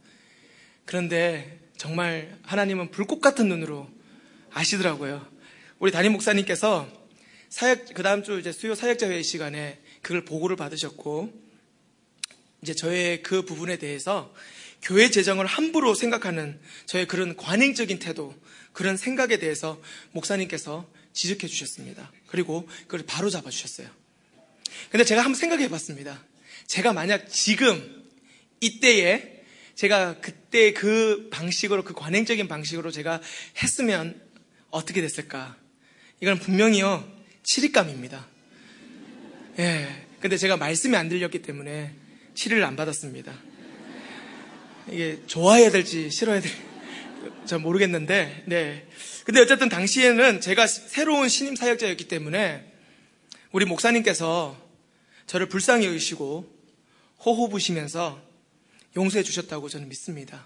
A: 그런데 정말 하나님은 불꽃 같은 눈으로 아시더라고요. 우리 담임 목사님께서 그 다음 주 이제 수요 사역자 회의 시간에 그걸 보고를 받으셨고, 이제 저의 그 부분에 대해서 교회 재정을 함부로 생각하는 저의 그런 관행적인 태도, 그런 생각에 대해서 목사님께서 지적해 주셨습니다. 그리고 그걸 바로 잡아 주셨어요. 근데 제가 한번 생각해 봤습니다. 제가 만약 지금 이때에 제가 그때 그 방식으로, 그 관행적인 방식으로 제가 했으면 어떻게 됐을까? 이건 분명히요, 치릿감입니다. 예. 근데 제가 말씀이 안 들렸기 때문에 치료를 안 받았습니다. 이게 좋아해야 될지 싫어해야 될지 잘 모르겠는데, 네. 근데 어쨌든 당시에는 제가 새로운 신임 사역자였기 때문에 우리 목사님께서 저를 불쌍히 여기시고 호호 부시면서 용서해 주셨다고 저는 믿습니다.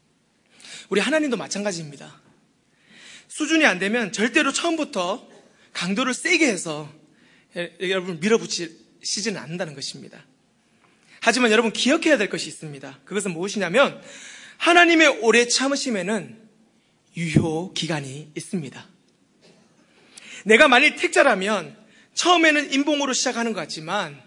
A: 우리 하나님도 마찬가지입니다. 수준이 안 되면 절대로 처음부터 강도를 세게 해서 여러분 밀어붙이지는 않는다는 것입니다. 하지만 여러분 기억해야 될 것이 있습니다. 그것은 무엇이냐면, 하나님의 오래 참으심에는 유효 기간이 있습니다. 내가 만일 택자라면 처음에는 인봉으로 시작하는 것 같지만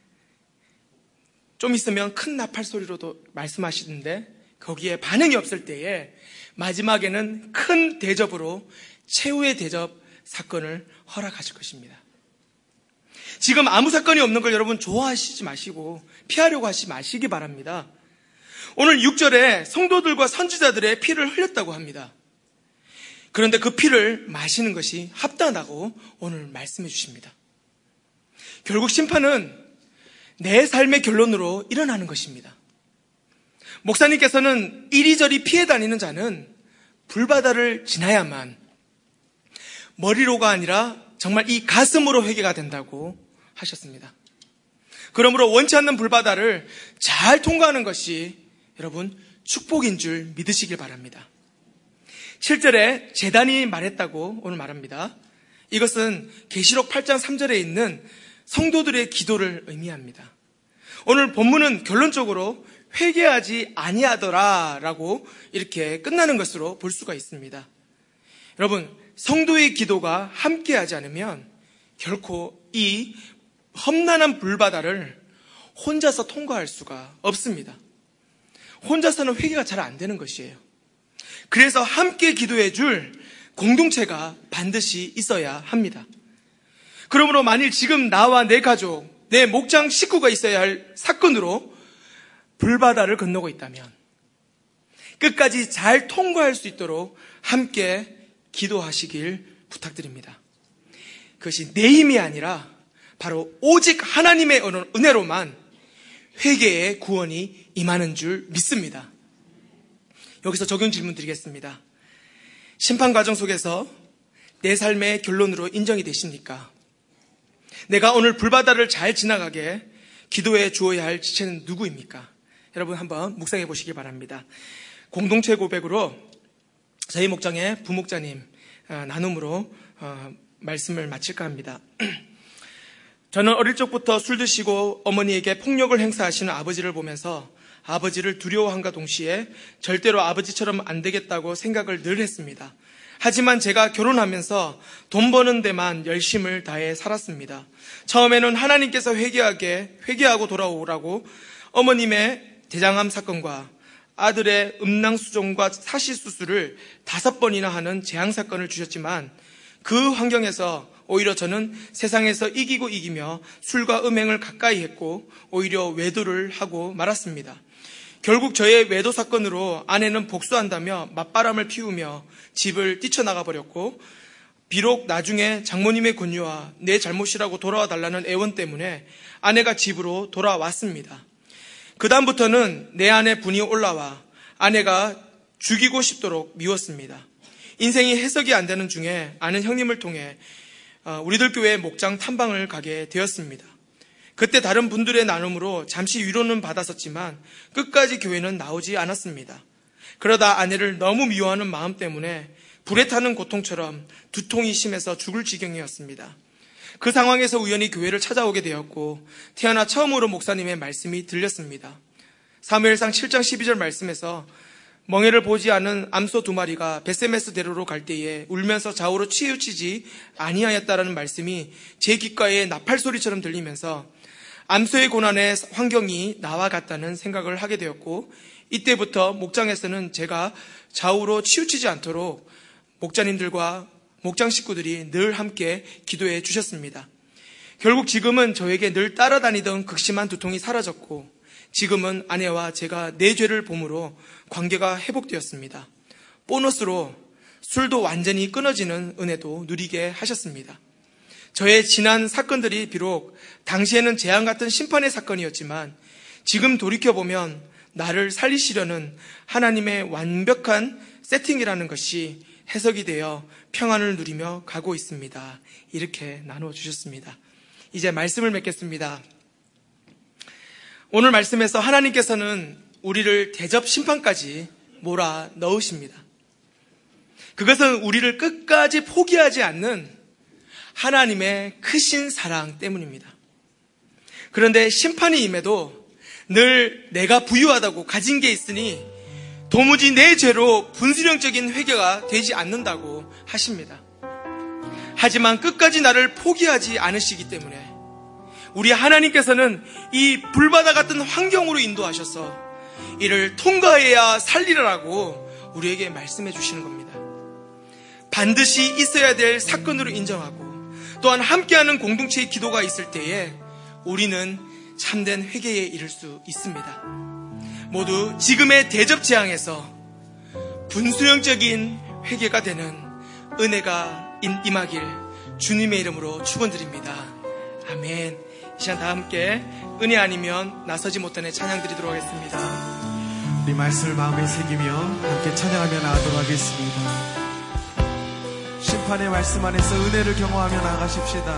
A: 좀 있으면 큰 나팔 소리로도 말씀하시는데, 거기에 반응이 없을 때에 마지막에는 큰 대접으로 최후의 대접 사건을 허락하실 것입니다. 지금 아무 사건이 없는 걸 여러분 좋아하시지 마시고 피하려고 하지 마시기 바랍니다. 오늘 6절에 성도들과 선지자들의 피를 흘렸다고 합니다. 그런데 그 피를 마시는 것이 합당하다고 오늘 말씀해 주십니다. 결국 심판은 내 삶의 결론으로 일어나는 것입니다. 목사님께서는 이리저리 피해 다니는 자는 불바다를 지나야만, 머리로가 아니라 정말 이 가슴으로 회개가 된다고 하셨습니다. 그러므로 원치 않는 불바다를 잘 통과하는 것이 여러분 축복인 줄 믿으시길 바랍니다. 7절에 제단이 말했다고 오늘 말합니다. 이것은 계시록 8장 3절에 있는 성도들의 기도를 의미합니다. 오늘 본문은 결론적으로 회개하지 아니하더라라고 이렇게 끝나는 것으로 볼 수가 있습니다. 여러분, 성도의 기도가 함께하지 않으면 결코 이 험난한 불바다를 혼자서 통과할 수가 없습니다. 혼자서는 회개가 잘 안 되는 것이에요. 그래서 함께 기도해 줄 공동체가 반드시 있어야 합니다. 그러므로 만일 지금 나와 내 가족, 내 목장 식구가 있어야 할 사건으로 불바다를 건너고 있다면 끝까지 잘 통과할 수 있도록 함께 기도하시길 부탁드립니다. 그것이 내 힘이 아니라 바로 오직 하나님의 은혜로만 회개의 구원이 임하는 줄 믿습니다. 여기서 적용 질문 드리겠습니다. 심판 과정 속에서 내 삶의 결론으로 인정이 되십니까? 내가 오늘 불바다를 잘 지나가게 기도해 주어야 할 지체는 누구입니까? 여러분 한번 묵상해 보시기 바랍니다. 공동체 고백으로 저희 목장의 부목자님 나눔으로 말씀을 마칠까 합니다. 저는 어릴 적부터 술 드시고 어머니에게 폭력을 행사하시는 아버지를 보면서 아버지를 두려워함과 동시에 절대로 아버지처럼 안 되겠다고 생각을 늘 했습니다. 하지만 제가 결혼하면서 돈 버는 데만 열심을 다해 살았습니다. 처음에는 하나님께서 회개하고 돌아오라고 어머님의 대장암 사건과 아들의 음낭수종과 사시수술을 5번이나 하는 재앙사건을 주셨지만 그 환경에서 오히려 저는 세상에서 이기며 술과 음행을 가까이 했고 오히려 외도를 하고 말았습니다. 결국 저의 외도 사건으로 아내는 복수한다며 맞바람을 피우며 집을 뛰쳐나가 버렸고 비록 나중에 장모님의 권유와 내 잘못이라고 돌아와 달라는 애원 때문에 아내가 집으로 돌아왔습니다. 그 다음부터는 내 안에 분이 올라와 아내가 죽이고 싶도록 미웠습니다. 인생이 해석이 안 되는 중에 아는 형님을 통해 우리들 교회 목장 탐방을 가게 되었습니다. 그때 다른 분들의 나눔으로 잠시 위로는 받았었지만 끝까지 교회는 나오지 않았습니다. 그러다 아내를 너무 미워하는 마음 때문에 불에 타는 고통처럼 두통이 심해서 죽을 지경이었습니다. 그 상황에서 우연히 교회를 찾아오게 되었고 태어나 처음으로 목사님의 말씀이 들렸습니다. 사무엘상 7장 12절 말씀에서 멍에를 보지 않은 암소 2마리가 베세메스 대로로 갈 때에 울면서 좌우로 치우치지 아니하였다라는 말씀이 제 귓가에 나팔 소리처럼 들리면서 암소의 고난의 환경이 나와 같다는 생각을 하게 되었고 이때부터 목장에서는 제가 좌우로 치우치지 않도록 목자님들과 목장 식구들이 늘 함께 기도해 주셨습니다. 결국 지금은 저에게 늘 따라다니던 극심한 두통이 사라졌고 지금은 아내와 제가 내 죄를 보므로 관계가 회복되었습니다. 보너스로 술도 완전히 끊어지는 은혜도 누리게 하셨습니다. 저의 지난 사건들이 비록 당시에는 재앙 같은 심판의 사건이었지만 지금 돌이켜보면 나를 살리시려는 하나님의 완벽한 세팅이라는 것이 해석이 되어 평안을 누리며 가고 있습니다. 이렇게 나누어 주셨습니다. 이제 말씀을 맺겠습니다. 오늘 말씀에서 하나님께서는 우리를 대접 심판까지 몰아 넣으십니다. 그것은 우리를 끝까지 포기하지 않는 하나님의 크신 사랑 때문입니다. 그런데 심판이 임해도 늘 내가 부유하다고 가진 게 있으니 도무지 내 죄로 분수령적인 회개가 되지 않는다고 하십니다. 하지만 끝까지 나를 포기하지 않으시기 때문에 우리 하나님께서는 이 불바다 같은 환경으로 인도하셔서 이를 통과해야 살리라고 우리에게 말씀해 주시는 겁니다. 반드시 있어야 될 사건으로 인정하고 또한 함께하는 공동체의 기도가 있을 때에 우리는 참된 회개에 이를 수 있습니다. 모두 지금의 대접 재앙에서 분수령적인 회개가 되는 은혜가 임하길 주님의 이름으로 축원드립니다. 아멘. 이 시간 다 함께 은혜 아니면 나서지 못하네 찬양 드리도록 하겠습니다.
B: 우리 말씀을 마음에 새기며 함께 찬양하며 나가도록 하겠습니다. 심판의 말씀 안에서 은혜를 경험하며 나가십시다.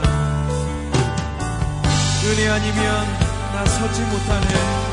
B: 은혜 아니면 나 서지 못하네.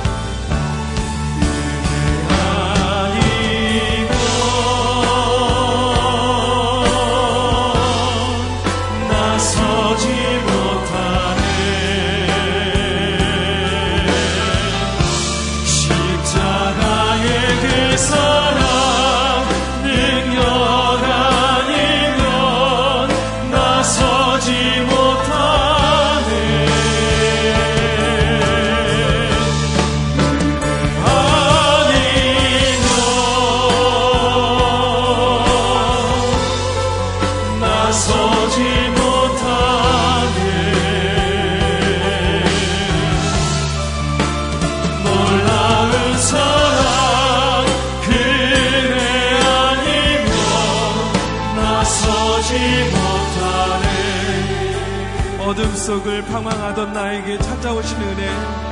B: 어둠 속을 방황하던 나에게 찾아오신 은혜.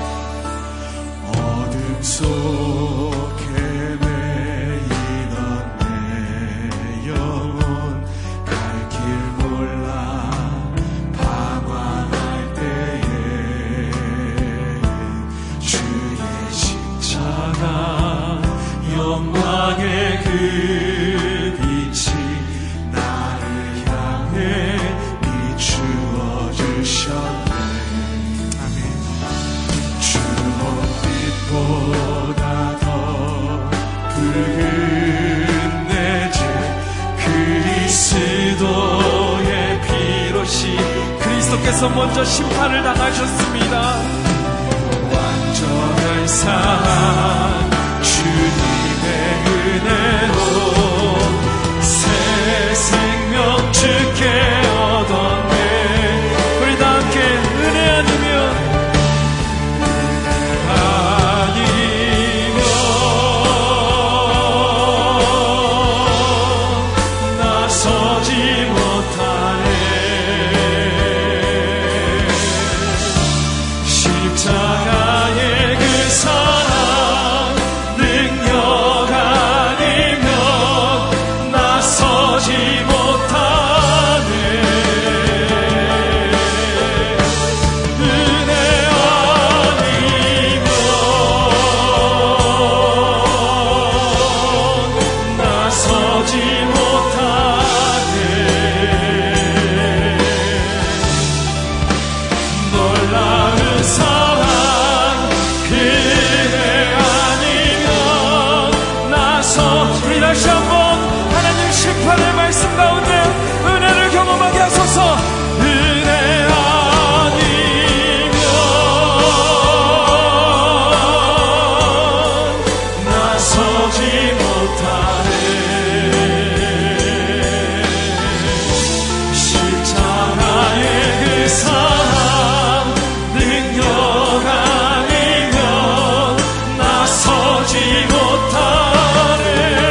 B: 어둠 속에 매이던 내 영혼 갈 길 몰라 방황할 때에 주의 십자가 영광의 그 빛이 나를 향해 주홍빛보다 더 붉은 내제 그리스도의 피로시 그리스도께서 먼저 심판을 당하셨습니다. 완전한 사랑 주님의 은혜로 새 생명 주께 얻었네. 우리 다 함께 은혜 아니면 심판의 말씀 가운데 은혜를 경험하게 하소서. 은혜 아니면 나서지 못하네. 십자가의 그 사랑 능력 아니면 나서지 못하네.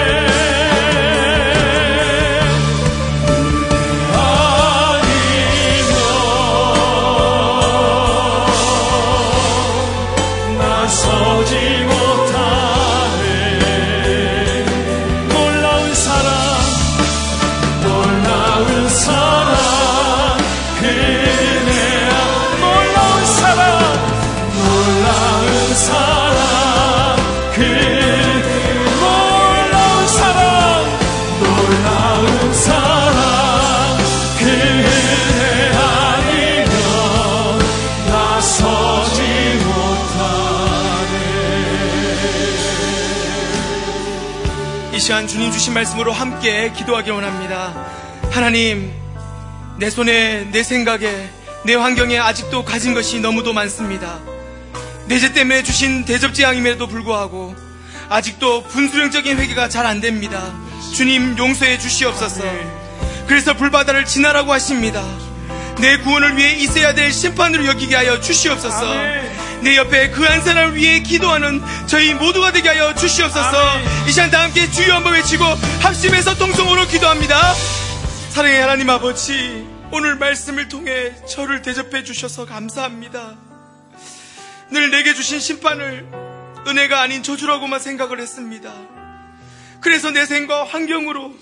B: 이 시간 주님 주신 말씀으로 함께 기도하기 원합니다. 하나님, 내 손에, 내 생각에, 내 환경에 아직도 가진 것이 너무도 많습니다. 내 죄 때문에 주신 대접재앙임에도 불구하고 아직도 분수령적인 회개가 잘 안됩니다. 주님 용서해 주시옵소서. 그래서 불바다를 지나라고 하십니다. 내 구원을 위해 있어야 될 심판으로 여기게 하여 주시옵소서. 내 옆에 그 한 사람을 위해 기도하는 저희 모두가 되게 하여 주시옵소서. 이 시간 다 함께 주여 한번 외치고 합심해서 통성으로 기도합니다. 사랑의 하나님 아버지, 오늘 말씀을 통해 저를 대접해 주셔서 감사합니다. 늘 내게 주신 심판을 은혜가 아닌 저주라고만 생각을 했습니다. 그래서 내 생과 환경으로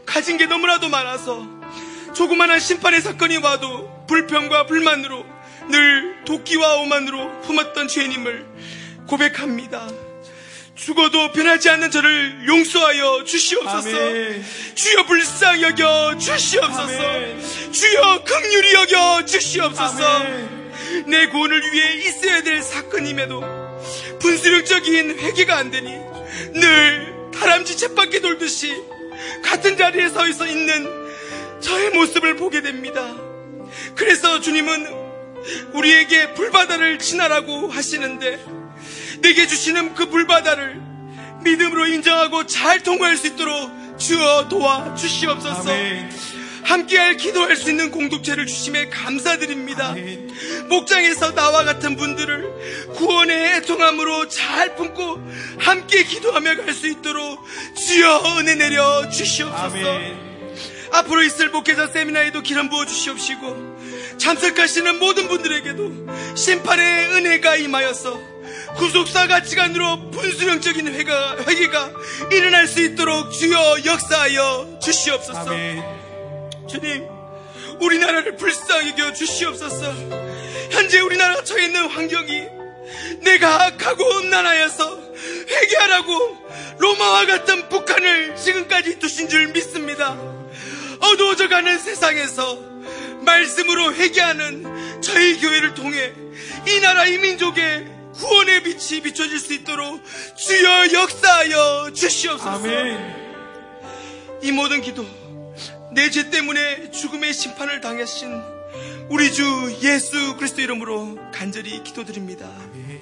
A: 가진 게 너무나도 많아서 조그마한 심판의 사건이 와도 불평과 불만으로 늘 도끼와 오만으로 품었던 죄인임을 고백합니다. 죽어도 변하지 않는 저를 용서하여 주시옵소서.
B: 아멘.
A: 주여 불쌍히 여겨 주시옵소서.
B: 아멘.
A: 주여 긍휼히 여겨 주시옵소서.
B: 아멘.
A: 내 구원을 위해 있어야 될 사건임에도 분수령적인 회개가 안 되니 늘 다람쥐 쳇바퀴 돌듯이 같은 자리에 서 있는 저의 모습을 보게 됩니다. 그래서 주님은 우리에게 불바다를 지나라고 하시는데 내게 주시는 그 불바다를 믿음으로 인정하고 잘 통과할 수 있도록 주여 도와주시옵소서.
B: 아멘.
A: 함께할 기도할 수 있는 공동체를 주심에 감사드립니다.
B: 아멘.
A: 목장에서 나와 같은 분들을 구원의 애통함으로 잘 품고 함께 기도하며 갈 수 있도록 주여 은혜 내려 주시옵소서.
B: 아멘.
A: 앞으로 있을 목회자 세미나에도 기름 부어 주시옵시고 참석하시는 모든 분들에게도 심판의 은혜가 임하여서 구속사 가치관으로 분수령적인 회개가 일어날 수 있도록 주여 역사하여 주시옵소서.
B: 아멘.
A: 주님, 우리나라를 불쌍히 여겨 주시옵소서. 현재 우리나라가 처해 있는 환경이 내가 악하고 음란하여서 회개하라고 로마와 같은 북한을 지금까지 두신 줄 믿습니다. 어두워져가는 세상에서 말씀으로 회개하는 저희 교회를 통해 이 나라 이 민족의 구원의 빛이 비춰질 수 있도록 주여 역사하여 주시옵소서.
B: 아멘.
A: 이 모든 기도 내 죄 때문에 죽음의 심판을 당하신 우리 주 예수 그리스도 이름으로 간절히 기도드립니다.
B: 아멘.